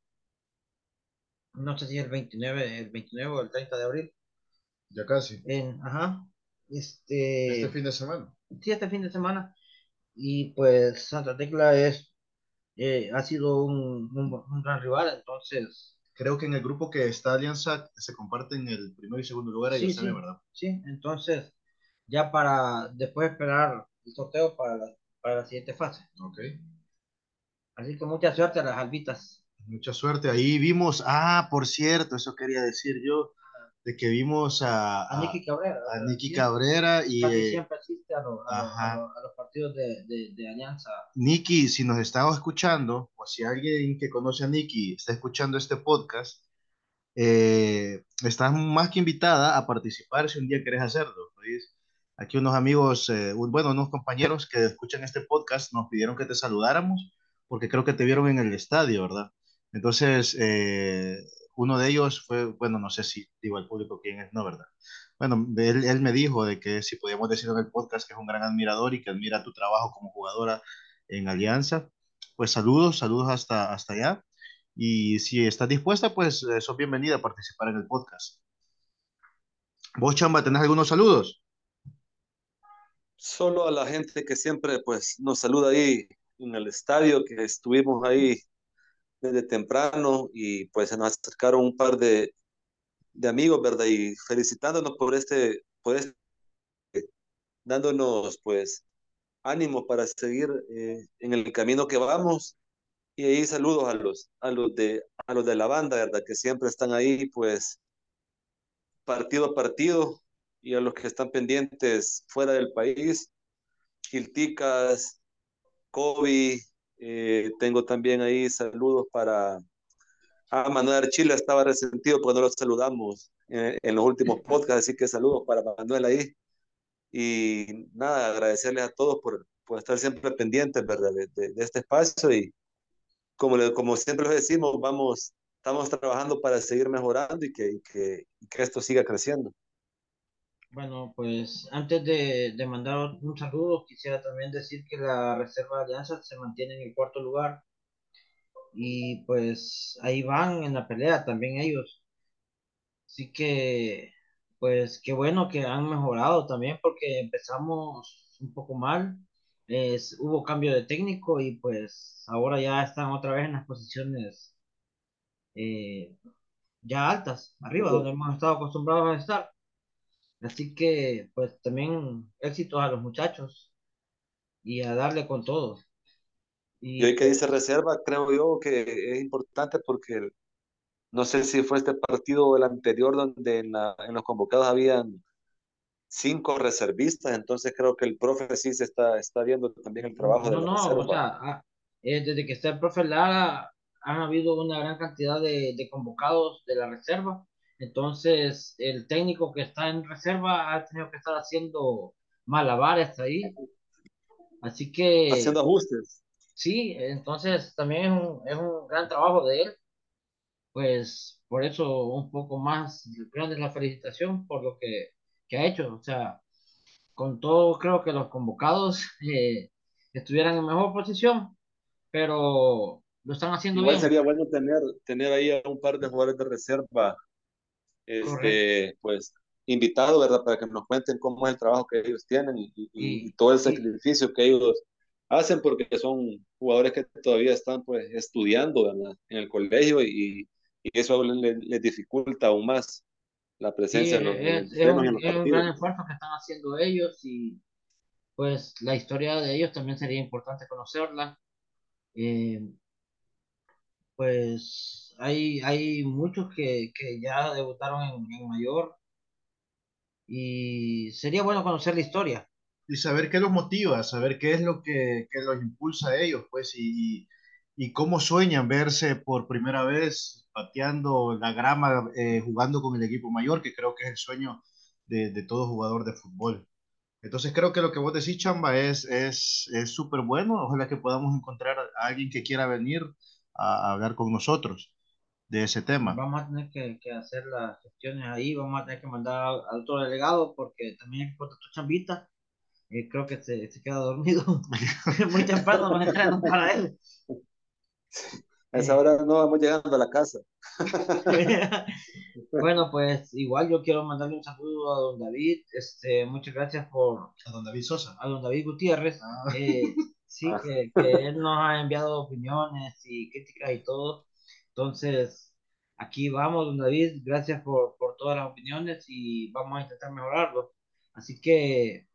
S2: no sé si el 29 o el 30 de abril.
S1: Ya casi.
S2: Ajá.
S1: Este
S2: Este,
S1: fin de semana.
S2: sí, este fin de semana. Y pues Santa Tecla ha sido un gran rival, entonces,
S1: Creo que en el grupo que está Alianza se comparten el primer y segundo lugar, ellos
S2: sí,
S1: saben,
S2: sí,
S1: ¿verdad?
S2: sí, entonces, ya para después esperar el sorteo para la siguiente fase.
S1: Ok.
S2: Así que mucha suerte a las albitas.
S1: Mucha suerte. Ahí vimos, por cierto, eso quería decir yo, de que vimos
S2: A Nicky Cabrera,
S1: a
S2: ¿verdad?
S1: Nicky
S2: Sí,
S1: Cabrera y,
S2: casi siempre asiste
S1: ajá,
S2: a los partidos de Alianza.
S1: Nicky, si nos está escuchando, o si alguien que conoce a Nicky está escuchando este podcast, estás más que invitada a participar si un día querés hacerlo. ¿Oís? Aquí unos amigos, bueno, unos compañeros que escuchan este podcast nos pidieron que te saludáramos porque creo que te vieron en el estadio, ¿verdad? Entonces, uno de ellos fue, bueno, no sé si digo al público quién es, no, ¿verdad? Bueno, él me dijo de que si podíamos decir en el podcast que es un gran admirador y que admira tu trabajo como jugadora en Alianza. Pues saludos hasta allá. Y si estás dispuesta, pues sos bienvenida a participar en el podcast. Vos, Chamba, ¿tenés algunos saludos?
S3: Solo a la gente que siempre pues nos saluda ahí en el estadio, que estuvimos ahí desde temprano y pues se nos acercaron un par de amigos, ¿verdad? Y felicitándonos por dándonos pues ánimo para seguir en el camino que vamos. Y ahí saludos a los de la banda, ¿verdad? Que siempre están ahí, pues, partido a partido, y a los que están pendientes fuera del país, Gilticas, Kobe, tengo también ahí saludos para Manuel Archila, estaba resentido porque no lo saludamos en los últimos podcasts, así que saludos para Manuel ahí. Y nada, agradecerles a todos por estar siempre pendientes, ¿verdad? De este espacio, y como siempre les decimos, estamos trabajando para seguir mejorando y que esto siga creciendo.
S2: Bueno, pues antes de mandar un saludo, quisiera también decir que la Reserva de Alianza se mantiene en el cuarto lugar y pues ahí van en la pelea también ellos. Así que, pues qué bueno que han mejorado también porque empezamos un poco mal. Hubo cambio de técnico y pues ahora ya están otra vez en las posiciones eh, ya altas, arriba, donde hemos estado acostumbrados a estar. Así que, pues también éxitos a los muchachos y a darle con todo.
S3: Y
S2: Y
S3: hoy que
S2: pues,
S3: dice reserva, creo yo que es importante porque no sé si fue este partido o el anterior donde en los convocados habían 5 reservistas, entonces creo que el profe sí está viendo también el trabajo de
S2: no,
S3: la
S2: no, o
S3: reserva.
S2: sea, desde que está el profe Lara, han habido una gran cantidad de convocados de la reserva. Entonces, el técnico que está en reserva ha tenido que estar haciendo malabares ahí. Así que,
S3: Haciendo ajustes.
S2: sí, entonces también es un gran trabajo de él. Pues por eso un poco más grande es la felicitación por lo que ha hecho. O sea, con todo creo que los convocados estuvieran en mejor posición, pero lo están haciendo
S3: Igual
S2: bien.
S3: sería bueno tener ahí a un par de jugadores de reserva,
S2: Correcto.
S3: pues, invitados, ¿verdad? Para que nos cuenten cómo es el trabajo que ellos tienen y
S2: Y,
S3: todo el
S2: y,
S3: sacrificio que ellos hacen, porque son jugadores que todavía están, pues, estudiando, ¿verdad? En el colegio, y eso les dificulta aún más la
S2: sí,
S3: presencia en los entrenos y en los
S2: es un gran
S3: partidos.
S2: esfuerzo que están haciendo ellos y pues la historia de ellos también sería importante conocerla. Eh, pues hay muchos que ya debutaron en mayor y sería bueno conocer la historia.
S1: Y saber qué los motiva, saber qué es lo que los impulsa a ellos, pues, y cómo sueñan verse por primera vez pateando la grama, jugando con el equipo mayor, que creo que es el sueño de todo jugador de fútbol. Entonces creo que lo que vos decís, Chamba, es súper bueno. Ojalá que podamos encontrar a alguien que quiera venir a hablar con nosotros de ese tema.
S2: Vamos a tener que hacer las gestiones ahí, vamos a tener que mandar al otro delegado porque también hay que cortar tu chambita. Creo que se queda dormido muy temprano los entrenos para él.
S3: A esa
S2: Eh,
S3: hora no vamos llegando a la casa.
S2: bueno, pues igual yo quiero mandarle un saludo a don David. Muchas gracias por
S1: A don David Sosa.
S2: a don David Gutiérrez.
S1: Ah,
S2: Sí, que él nos ha enviado opiniones y críticas y todo. Entonces, aquí vamos, don David. Gracias por todas las opiniones y vamos a intentar mejorarlo. Así que,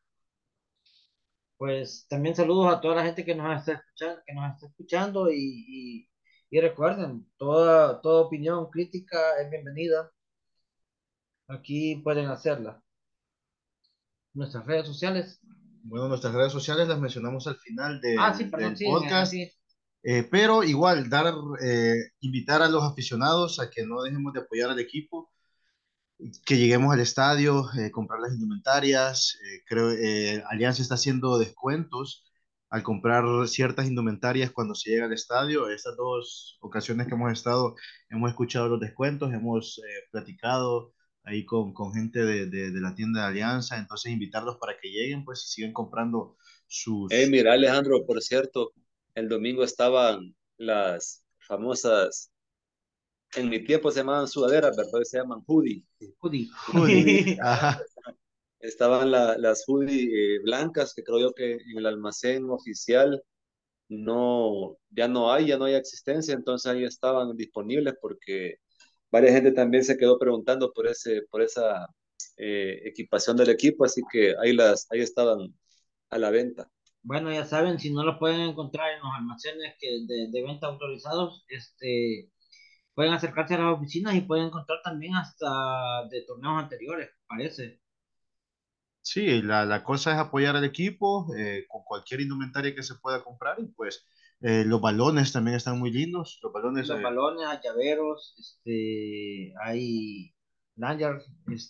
S2: pues, también saludos a toda la gente que nos está escuchando y recuerden, toda opinión, crítica es bienvenida. Aquí pueden hacerla. Nuestras redes sociales.
S1: bueno, nuestras redes sociales las mencionamos al final
S2: Sí, perdón,
S1: del
S2: sí,
S1: podcast.
S2: así.
S1: Pero igual, invitar a los aficionados a que no dejemos de apoyar al equipo, que lleguemos al estadio, comprar las indumentarias. Creo Alianza está haciendo descuentos al comprar ciertas indumentarias cuando se llega al estadio. Estas dos ocasiones que hemos estado, hemos escuchado los descuentos, hemos platicado ahí con gente de la tienda de Alianza, entonces invitarlos para que lleguen, pues, y sigan comprando sus...
S3: Mira, Alejandro, por cierto, el domingo estaban las famosas, en mi tiempo se llamaban sudaderas, ¿verdad? Hoy se llaman hoodie.
S2: Hoodie.
S3: Hoodie.
S1: Ajá.
S3: Estaban las hoodie blancas, que creo yo que en el almacén oficial ya no hay existencia, entonces ahí estaban disponibles porque varias gente también se quedó preguntando por esa equipación del equipo, así que ahí estaban a la venta.
S2: Bueno, ya saben, si no lo pueden encontrar en los almacenes de venta autorizados, pueden acercarse a las oficinas y pueden encontrar también hasta de torneos anteriores, parece.
S1: Sí, la cosa es apoyar al equipo con cualquier indumentaria que se pueda comprar y pues los balones también están muy lindos. Los
S2: Y
S1: balones,
S2: los balones, hay llaveros, hay lanyards,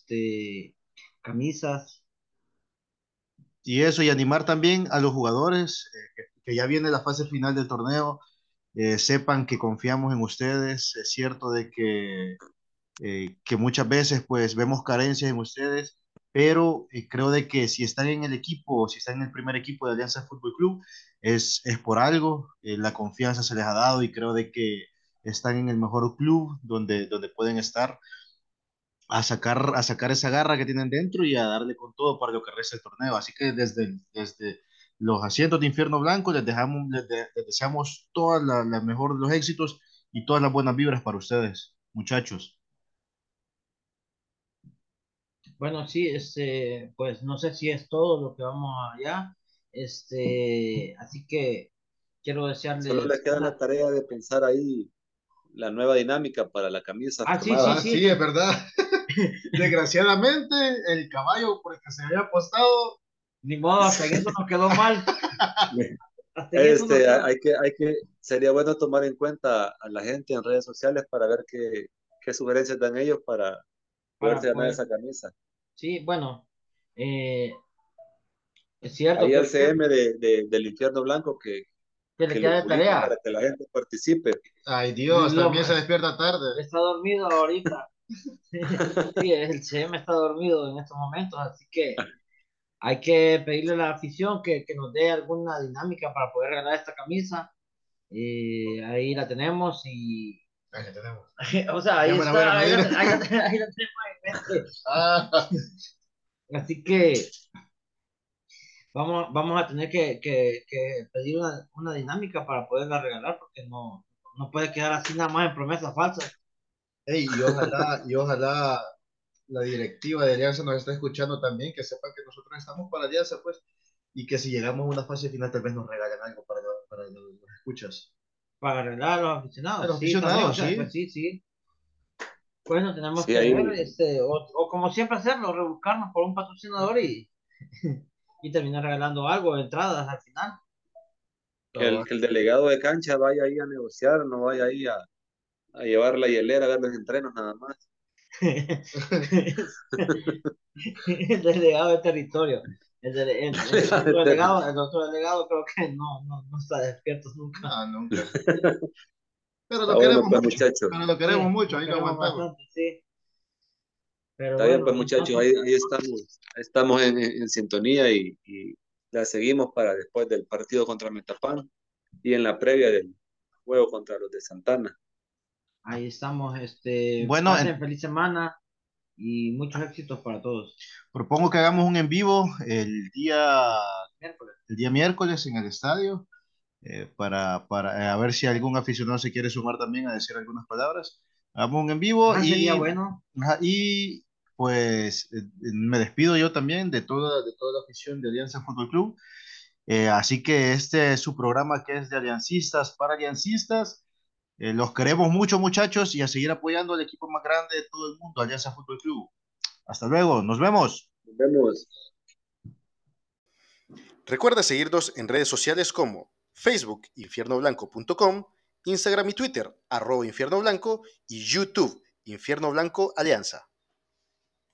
S2: camisas.
S1: y eso, y animar también a los jugadores que ya viene la fase final del torneo, sepan que confiamos en ustedes. Es cierto de que muchas veces pues vemos carencias en ustedes, pero creo de que si están en el equipo, si están en el primer equipo de Alianza Fútbol Club, es por algo, la confianza se les ha dado y creo de que están en el mejor club donde pueden estar a sacar esa garra que tienen dentro y a darle con todo para lo que resta el torneo. Así que desde los asientos de Infierno Blanco les deseamos toda la mejor de los éxitos y todas las buenas vibras para ustedes, muchachos.
S2: Bueno, sí, pues no sé si es todo lo que vamos allá. Así que quiero
S3: Solo les
S2: desearles
S3: queda la
S2: una.
S3: tarea de pensar ahí la nueva dinámica para la camisa
S2: Ah, sí, sí,
S3: firmada.
S1: Ah,
S2: sí.
S1: sí, es verdad. Desgraciadamente, el caballo por el que se había apostado.
S2: Ni modo, hasta en eso nos quedó mal. Hasta en eso nos quedó.
S3: Sería bueno tomar en cuenta a la gente en redes sociales para ver qué sugerencias dan ellos para
S2: Para
S3: poderse ganar
S2: poder.
S3: esa camisa.
S2: Sí, bueno, eh, es cierto
S3: Ahí el CM del Infierno Blanco
S2: que le
S3: que lo
S2: queda de
S3: publique
S2: tarea.
S3: para que la gente participe.
S1: Ay, Dios,
S2: Lo,
S1: también se despierta tarde.
S2: está dormido ahorita. Sí, el CM está dormido en estos momentos, así que hay que pedirle a la afición que nos dé alguna dinámica para poder ganar esta camisa. Ahí la tenemos y,
S1: Ahí la tenemos.
S2: o sea,
S1: Ya
S2: ahí
S1: me la voy a
S2: está,
S1: medir.
S2: ahí la tenemos en mente.
S1: Ah,
S2: Así que vamos a tener que pedir una dinámica para poderla regalar porque no puede quedar así nada más en promesas falsas.
S1: ey, y ojalá la directiva de Alianza nos está escuchando también, que sepan que nosotros estamos para Alianza, pues, y que si llegamos a una fase final tal vez nos regalen algo para los escuchas.
S2: Para regalar a los
S1: A
S2: aficionados,
S1: los
S2: sí, también, o
S1: aficionados,
S2: sea, pues
S1: sí.
S2: sí, sí. Bueno, tenemos
S3: Sí,
S2: que ver,
S3: ahí
S2: o como siempre hacerlo, rebuscarnos por un patrocinador y terminar regalando algo, entradas al final.
S3: que el delegado de cancha vaya ahí a negociar, no vaya ahí a llevar la hielera a ver los entrenos nada más.
S2: El delegado de territorio. El otro delegado creo que no está despierto nunca.
S1: No, nunca. Pero lo
S3: Está bueno,
S1: queremos
S3: pues
S1: mucho,
S3: muchachos.
S1: pero lo queremos
S2: Sí,
S1: mucho,
S2: lo
S1: ahí lo
S2: queremos
S1: aguantamos.
S2: bastante, sí. Pero
S3: Está bien,
S2: bueno,
S3: pues muchachos,
S2: entonces,
S3: ahí estamos. Estamos en sintonía y la seguimos para después del partido contra Metapán y en la previa del juego contra los de Santana.
S2: ahí estamos.
S1: Bueno,
S2: Pasen feliz semana y muchos éxitos para todos.
S1: propongo que hagamos un en vivo
S2: Miércoles.
S1: el día miércoles en el estadio para a ver si algún aficionado se quiere sumar también a decir algunas palabras. Hagamos un en vivo
S2: Ah, sería bueno.
S1: ajá, y pues me despido yo también de toda la afición de Alianza Fútbol Club. Así que este es su programa que es de aliancistas para aliancistas. Los queremos mucho, muchachos, y a seguir apoyando al equipo más grande de todo el mundo, Alianza Fútbol Club. Hasta luego, nos vemos.
S3: Nos vemos.
S1: Recuerda seguirnos en redes sociales como Facebook, infiernoblanco.com, Instagram y Twitter, @infiernoblanco y YouTube, Infierno Blanco Alianza.